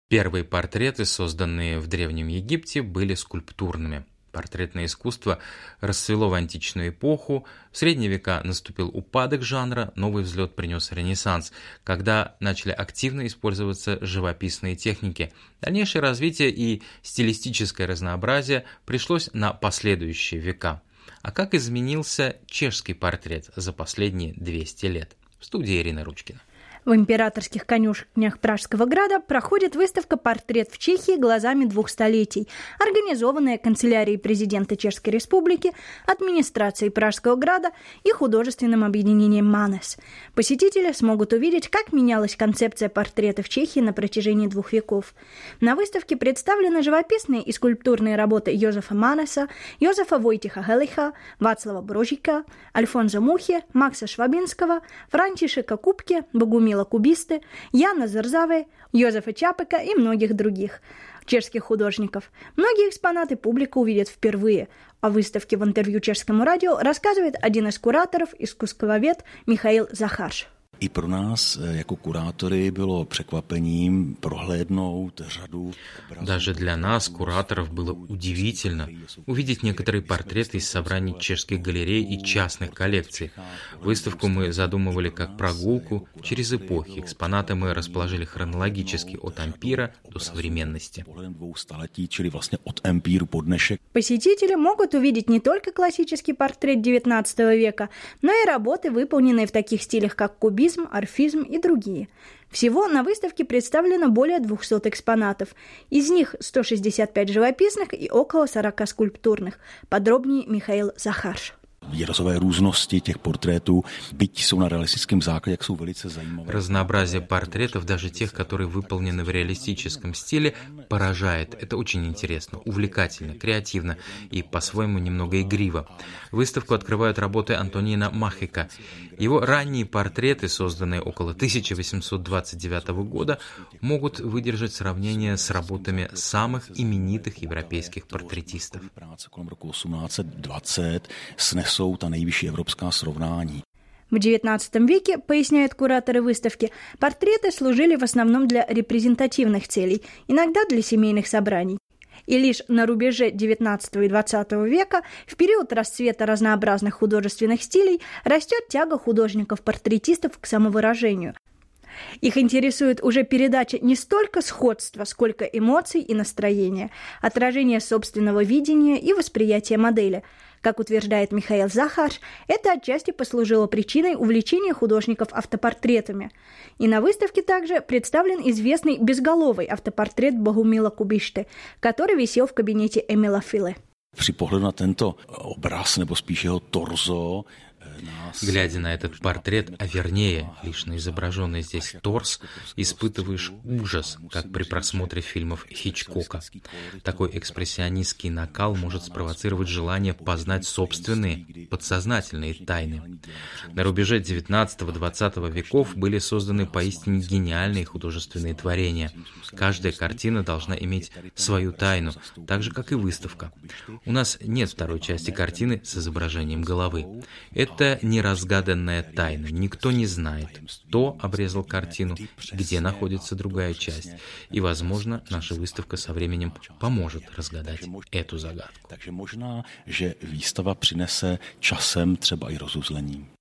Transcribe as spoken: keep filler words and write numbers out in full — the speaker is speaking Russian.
Первые портреты, созданные в Древнем Египте, были скульптурными. Портретное искусство расцвело в античную эпоху, в средние века наступил упадок жанра, новый взлет принес Ренессанс, когда начали активно использоваться живописные техники. Дальнейшее развитие и стилистическое разнообразие пришлось на последующие века. А как изменился чешский портрет за последние двести лет? В студии Ирина Ручкина. В императорских конюшнях Пражского града проходит выставка «Портрет в Чехии глазами двух столетий», организованная канцелярией президента Чешской Республики, администрацией Пражского града и художественным объединением «Манес». Посетители смогут увидеть, как менялась концепция портрета в Чехии на протяжении двух веков. На выставке представлены живописные и скульптурные работы Йозефа Манеса, Йозефа Войтиха Гелиха, Вацлава Брожика, Альфонса Мухи, Макса Швабинского, Франтишека Купке, Богумила Кубисты, Яна Зарзаве, Йозефа Чапека и многих других чешских художников. Многие экспонаты публика увидит впервые. О выставке в интервью чешскому радио рассказывает один из кураторов, искусствовед Михаil Zacharš. I pro nás jako kurátory bylo překvapením prohlédnout řadu obrazů. Даже для нас, кураторов, было удивительно увидеть некоторые портреты из собраний чешских галерей и частных коллекций. Выставку мы задумывали как прогулку через эпохи. Экспонаты мы расположили хронологически от ампира до современности. Посетители могут увидеть не только классический портрет девятнадцатого века, но и работы, выполненные в таких стилях, как кубизм, орфизм и другие. Всего на выставке представлено более двухсот экспонатов. Из них сто шестьдесят пять живописных и около сорока скульптурных. Подробнее Михаил Zacharš. Výrazové různosti těch portrétů, byť jsou na realistickém základě, jak jsou velice zajímavé. Разнообразие портретов, даже тех, которые выполнены в реалистическом стиле, поражает. Это очень интересно, увлекательно, креативно и по-своему немного игриво. Выставку открывают работы Антонина Махика. Его ранние портреты, созданные около тысяча восемьсот двадцать девятого года, могут выдержать сравнение с работами самых именитых европейских портретистов. Jsou ta nejvyšší evropská srovnání. В девятнадцатом веке, поясняют кураторы выставки, портреты служили в основном для репрезентативных целей, иногда для семейных собраний. И лишь на рубеже девятнадцатого и двадцатого века, в период расцвета разнообразных художественных стилей, растет тяга художников-портретистов к самовыражению. Их интересует уже передача не столько сходства, сколько эмоций и настроения, отражение собственного видения и восприятия модели. Как утверждает Михаил Zacharš, это отчасти послужило причиной увлечения художников автопортретами. И на выставке также представлен известный безголовый автопортрет Богумила Кубишты, который висел в кабинете Эмила Филе. Při pohledu na tento obraz, nebo spíš jeho torzo, глядя на этот портрет, а вернее, лишь на изображенный здесь торс, испытываешь ужас, как при просмотре фильмов Хичкока. Такой экспрессионистский накал может спровоцировать желание познать собственные, подсознательные тайны. На рубеже девятнадцатого-двадцатого веков были созданы поистине гениальные художественные творения. Каждая картина должна иметь свою тайну, так же, как и выставка. У нас нет второй части картины с изображением головы. Это неразгаданная тайна. Никто не знает, кто обрезал картину, где находится другая часть. И, возможно, наша выставка со временем поможет разгадать эту загадку. Takže možná, že výstava přinese časem třeba i rozuzlení.